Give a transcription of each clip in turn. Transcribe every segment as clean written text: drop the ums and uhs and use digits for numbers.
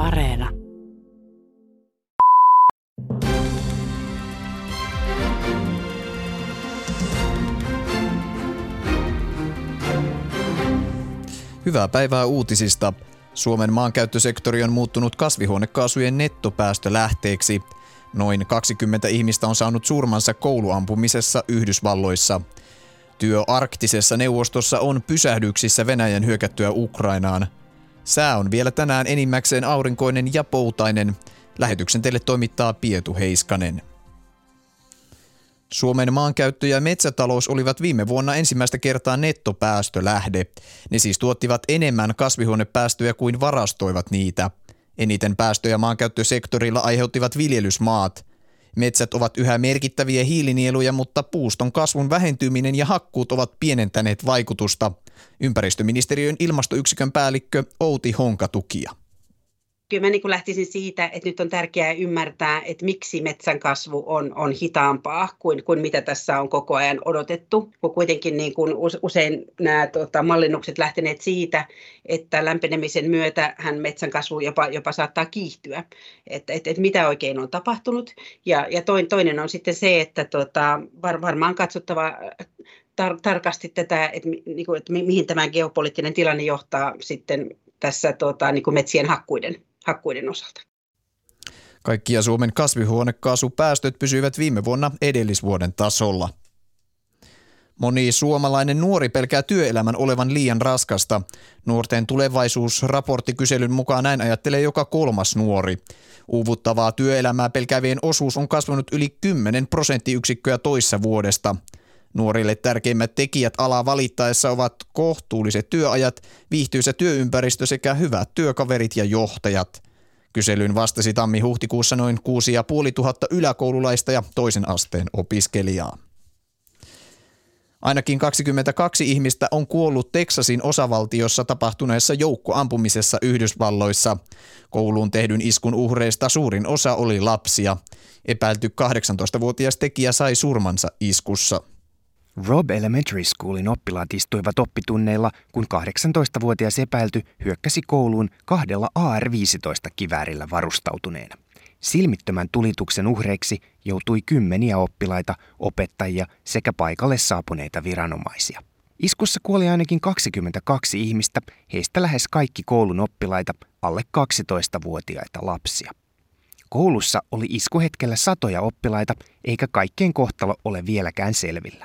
Areena. Hyvää päivää uutisista. Suomen maankäyttösektori on muuttunut kasvihuonekaasujen nettopäästölähteeksi. Noin 20 ihmistä on saanut surmansa kouluampumisessa Yhdysvalloissa. Työ arktisessa neuvostossa on pysähdyksissä Venäjän hyökättyä Ukrainaan. Sää on vielä tänään enimmäkseen aurinkoinen ja poutainen. Lähetyksen teille toimittaa Pietu Heiskanen. Suomen maankäyttö ja metsätalous olivat viime vuonna ensimmäistä kertaa nettopäästölähde. Ne siis tuottivat enemmän kasvihuonepäästöjä kuin varastoivat niitä. Eniten päästöjä maankäyttösektorilla aiheuttivat viljelysmaat. Metsät ovat yhä merkittäviä hiilinieluja, mutta puuston kasvun vähentyminen ja hakkuut ovat pienentäneet vaikutusta. Ympäristöministeriön ilmastoyksikön päällikkö Outi Honkatukia. Kyllä mä lähtisin siitä, että nyt on tärkeää ymmärtää, että miksi metsän kasvu on hitaampaa kuin mitä tässä on koko ajan odotettu. Kun kuitenkin niin kuin usein nämä mallinnukset lähteneet siitä, että lämpenemisen myötä metsän kasvu jopa saattaa kiihtyä. Että mitä oikein on tapahtunut. Ja toinen on sitten se, että varmaan katsottava tarkasti tätä, että mihin tämä geopoliittinen tilanne johtaa sitten tässä metsien hakkuiden osalta. Kaikkia Suomen kasvihuonekaasupäästöt pysyivät viime vuonna edellisvuoden tasolla. Moni suomalainen nuori pelkää työelämän olevan liian raskasta. Nuorten tulevaisuusraporttikyselyn mukaan näin ajattelee joka kolmas nuori. Uuvuttavaa työelämää pelkäävien osuus on kasvanut yli 10 prosenttiyksikköä toissa vuodesta. Nuorille tärkeimmät tekijät alaa valittaessa ovat kohtuulliset työajat, viihtyisä työympäristö sekä hyvät työkaverit ja johtajat. Kyselyyn vastasi tammi-huhtikuussa noin 6500 yläkoululaista ja toisen asteen opiskelijaa. Ainakin 22 ihmistä on kuollut Teksasin osavaltiossa tapahtuneessa joukkoampumisessa Yhdysvalloissa. Kouluun tehdyn iskun uhreista suurin osa oli lapsia. Epäilty 18-vuotias tekijä sai surmansa iskussa. Robb Elementary Schoolin oppilaat istuivat oppitunneilla, kun 18-vuotias epäilty hyökkäsi kouluun 2 AR-15-kiväärillä varustautuneena. Silmittömän tulituksen uhreiksi joutui kymmeniä oppilaita, opettajia sekä paikalle saapuneita viranomaisia. Iskussa kuoli ainakin 22 ihmistä, heistä lähes kaikki koulun oppilaita, alle 12-vuotiaita lapsia. Koulussa oli iskuhetkellä satoja oppilaita, eikä kaikkien kohtalo ole vieläkään selvillä.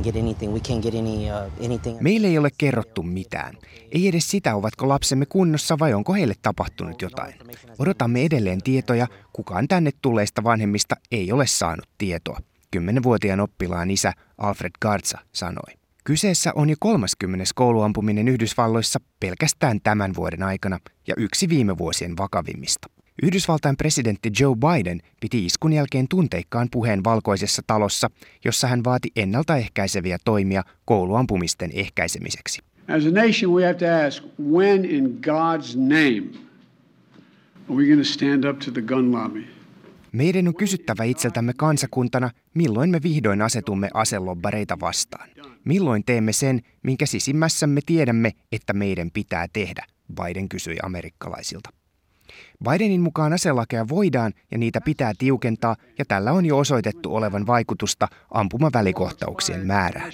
Meille ei ole kerrottu mitään. Ei edes sitä, ovatko lapsemme kunnossa vai onko heille tapahtunut jotain. Odotamme edelleen tietoja, kukaan tänne tulleista vanhemmista ei ole saanut tietoa. 10-vuotiaan oppilaan isä Alfred Garza sanoi. Kyseessä on jo 30. kouluampuminen Yhdysvalloissa pelkästään tämän vuoden aikana ja yksi viime vuosien vakavimmista. Yhdysvaltain presidentti Joe Biden piti iskun jälkeen tunteikkaan puheen Valkoisessa talossa, jossa hän vaati ennaltaehkäiseviä toimia kouluampumisten ehkäisemiseksi. As a nation we have to ask, when in God's name are we going to stand up to the gun lobby? Meidän on kysyttävä itseltämme kansakuntana, milloin me vihdoin asetumme aselobbareita vastaan. Milloin teemme sen, minkä sisimmässämme tiedämme, että meidän pitää tehdä, Biden kysyi amerikkalaisilta. Bidenin mukaan aselakeja voidaan ja niitä pitää tiukentaa, ja tällä on jo osoitettu olevan vaikutusta ampumavälikohtauksien määrään.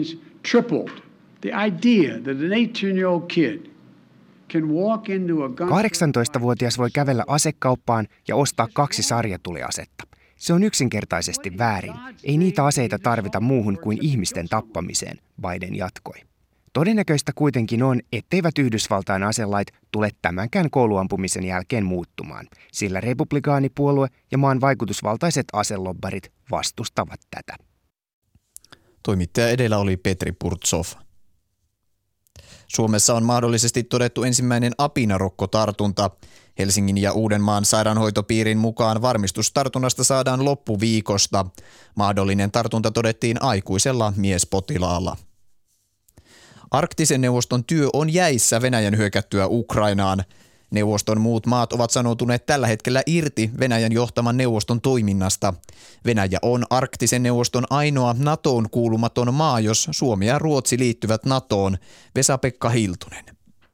18-vuotias voi kävellä asekauppaan ja ostaa 2 sarjatuliasetta. Se on yksinkertaisesti väärin. Ei niitä aseita tarvita muuhun kuin ihmisten tappamiseen, Biden jatkoi. Todennäköistä kuitenkin on, etteivät Yhdysvaltain aselait tule tämänkään kouluampumisen jälkeen muuttumaan, sillä republikaanipuolue ja maan vaikutusvaltaiset aselobbarit vastustavat tätä. Toimittaja edellä oli Petri Purtsov. Suomessa on mahdollisesti todettu ensimmäinen apinarokkotartunta. Helsingin ja Uudenmaan sairaanhoitopiirin mukaan varmistus tartunnasta saadaan loppuviikosta. Mahdollinen tartunta todettiin aikuisella miespotilaalla. Arktisen neuvoston työ on jäissä Venäjän hyökättyä Ukrainaan. Neuvoston muut maat ovat sanoutuneet tällä hetkellä irti Venäjän johtaman neuvoston toiminnasta. Venäjä on Arktisen neuvoston ainoa NATOon kuulumaton maa, jos Suomi ja Ruotsi liittyvät NATOon. Vesa-Pekka Hiltunen.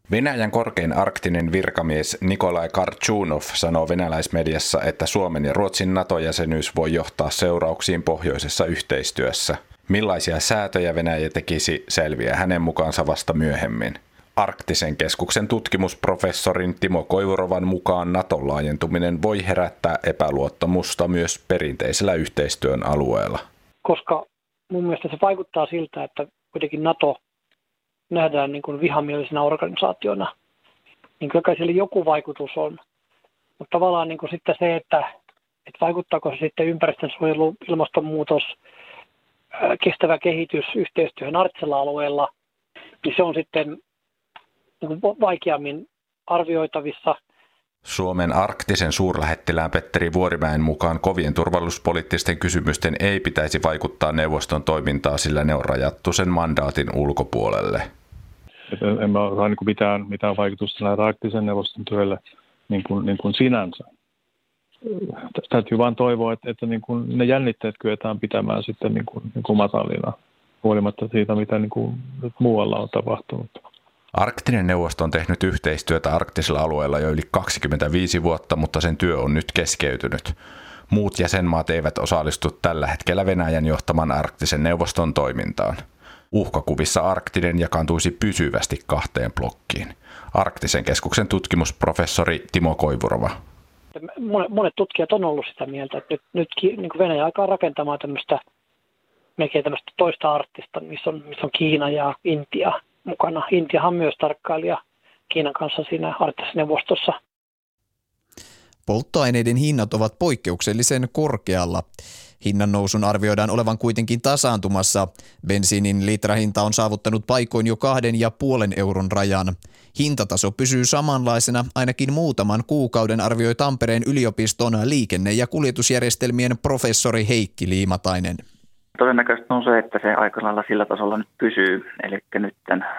Venäjän korkein arktinen virkamies Nikolai Kartchunov sanoo venäläismediassa, että Suomen ja Ruotsin NATO-jäsenyys voi johtaa seurauksiin pohjoisessa yhteistyössä. Millaisia säätöjä Venäjä tekisi, selviää hänen mukaansa vasta myöhemmin. Arktisen keskuksen tutkimusprofessorin Timo Koivurovan mukaan Naton laajentuminen voi herättää epäluottamusta myös perinteisellä yhteistyön alueella. Koska mun mielestä se vaikuttaa siltä, että kuitenkin NATO nähdään niin kuin vihamielisenä organisaationa, niin kyllä siellä joku vaikutus on. Mutta tavallaan niin kuin sitten se, että vaikuttaako se sitten ympäristönsuojelu, ilmastonmuutos, kestävä kehitys yhteistyöhön arktisella alueella, niin se on sitten niin kuin vaikeammin arvioitavissa. Suomen arktisen suurlähettilään Petteri Vuorimäen mukaan kovien turvallisuuspoliittisten kysymysten ei pitäisi vaikuttaa neuvoston toimintaa, sillä ne on rajattu sen mandaatin ulkopuolelle. En mä saa mitään vaikutusta arktisen neuvoston työlle niin kuin sinänsä. Täytyy vain toivoa, että niin kuin ne jännitteet kyetään pitämään sitten niin kuin matalina, huolimatta siitä, mitä niin kuin muualla on tapahtunut. Arktinen neuvosto on tehnyt yhteistyötä arktisella alueella jo yli 25 vuotta, mutta sen työ on nyt keskeytynyt. Muut jäsenmaat eivät osallistu tällä hetkellä Venäjän johtaman arktisen neuvoston toimintaan. Uhkakuvissa arktinen jakaantuisi pysyvästi 2 blokkiin. Arktisen keskuksen tutkimusprofessori Timo Koivurova. Monet tutkijat on ollut sitä mieltä, että nyt niin kuin Venäjä alkaa rakentamaan melkein tämmöistä toista arktista, missä on Kiina ja Intia mukana. Intiahan myös tarkkailija Kiinan kanssa siinä arktisessa neuvostossa. Polttoaineiden hinnat ovat poikkeuksellisen korkealla. Hinnan nousun arvioidaan olevan kuitenkin tasaantumassa. Bensiinin litrahinta on saavuttanut paikoin jo 2,5 euron rajan. Hintataso pysyy samanlaisena ainakin muutaman kuukauden, arvioi Tampereen yliopiston liikenne- ja kuljetusjärjestelmien professori Heikki Liimatainen. Todennäköisesti on se, että se aika lailla sillä tasolla nyt pysyy. Eli nyt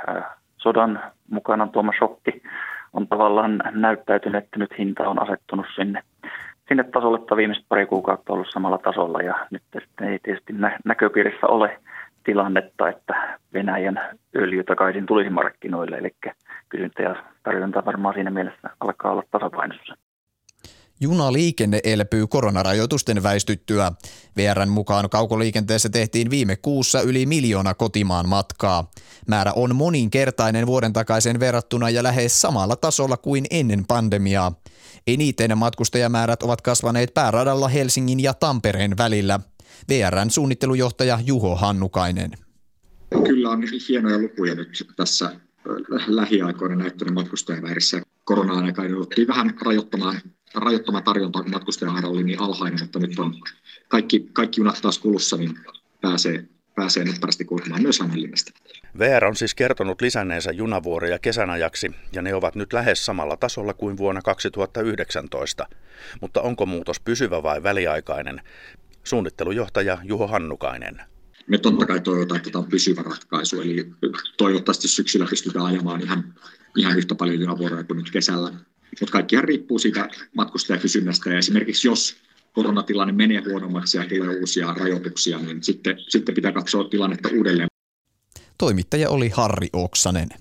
sodan mukana tuoma shokki on tavallaan näyttäytynyt, että nyt hinta on asettunut sinne tasolle, että viimeiset pari kuukautta on ollut samalla tasolla. Ja nyt ei tietysti näköpiirissä ole tilannetta, että Venäjän öljy takaisin tulisi markkinoille. Eli kysyntä ja tarjonta varmaan siinä mielessä alkaa olla tasapainossa. Junaliikenne elpyy koronarajoitusten väistyttyä. VR:n mukaan kaukoliikenteessä tehtiin viime kuussa yli 1 miljoona kotimaan matkaa. Määrä on moninkertainen vuoden takaiseen verrattuna ja lähes samalla tasolla kuin ennen pandemiaa. Eniten matkustajamäärät ovat kasvaneet pääradalla Helsingin ja Tampereen välillä. VR:n suunnittelujohtaja Juho Hannukainen. Kyllä on hienoja lukuja nyt tässä lähiaikoina näyttänyt matkustajamäärissä. Korona-aikana jouduttiin vähän rajoittamaan tarjontaa, kun matkustajamäärä oli niin alhainen, mutta nyt on kaikki junat taas kulussa, niin pääsee nopeasti kulkemaan myös Hämeenlinnasta. VR on siis kertonut lisänneensä junavuoroja kesän ajaksi, ja ne ovat nyt lähes samalla tasolla kuin vuonna 2019. Mutta onko muutos pysyvä vai väliaikainen? Suunnittelujohtaja Juho Hannukainen. Me totta kai toivotaan, että tämä on pysyvä ratkaisu, eli toivottavasti syksyllä pystytään ajamaan ihan yhtä paljon junavuoroja kuin nyt kesällä. Mutta kaikkihan riippuu siitä matkustajakysynnästä, ja esimerkiksi jos koronatilanne menee huonommaksi ja tulee uusia rajoituksia, niin sitten pitää katsoa tilannetta uudelleen. Toimittaja oli Harri Oksanen.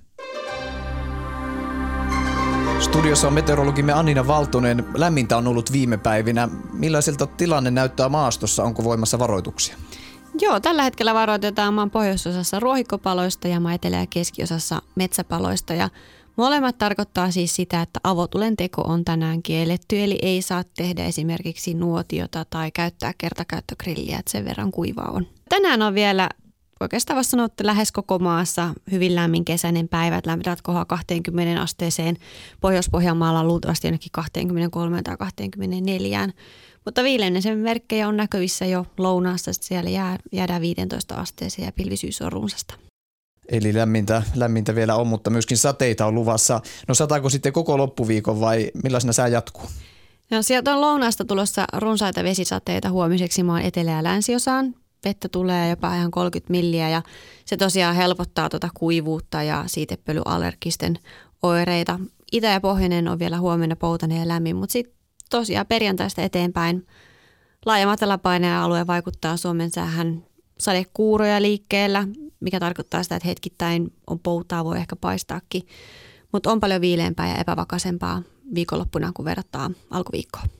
Studiossa on meteorologimme Annina Valtonen. Lämmintä on ollut viime päivinä. Millaiselta tilanne näyttää maastossa? Onko voimassa varoituksia? Joo, tällä hetkellä varoitetaan maan pohjoisosassa ruohikkopaloista ja maan etelä- ja keskiosa metsäpaloista. Ja molemmat tarkoittaa siis sitä, että avotulen teko on tänään kielletty, eli ei saa tehdä esimerkiksi nuotiota tai käyttää kertakäyttögrilliä, että sen verran kuivaa on. Tänään on vielä oikeastaan voisi sanoa, että lähes koko maassa hyvin lämmin kesäinen päivä, että lämpötilat kohoaa 20 asteeseen. Pohjois-Pohjanmaalla luultavasti jonnekin 23 tai 24. Mutta viilenemisen merkkejä on näkyvissä jo lounaassa, siellä jäädään 15 asteeseen ja pilvisyys on runsasta. Eli lämmintä vielä on, mutta myöskin sateita on luvassa. No sataako sitten koko loppuviikon vai millaisena sää jatkuu? No sieltä on lounaasta tulossa runsaita vesisateita huomiseksi maan etelä- ja länsiosaan. Vettä tulee jopa ihan 30 milliä ja se tosiaan helpottaa kuivuutta ja siitepölyallergisten oireita. Itä- ja pohjoinen on vielä huomenna poutainen ja lämmin, mutta sitten tosiaan perjantaista eteenpäin laaja matalapaineen alue vaikuttaa Suomen säähän sadekuuroja liikkeellä, mikä tarkoittaa sitä, että hetkittäin on poutaa, voi ehkä paistaakin. mutta on paljon viileämpää ja epävakaisempaa viikonloppuna, kun verrataan alkuviikkoon.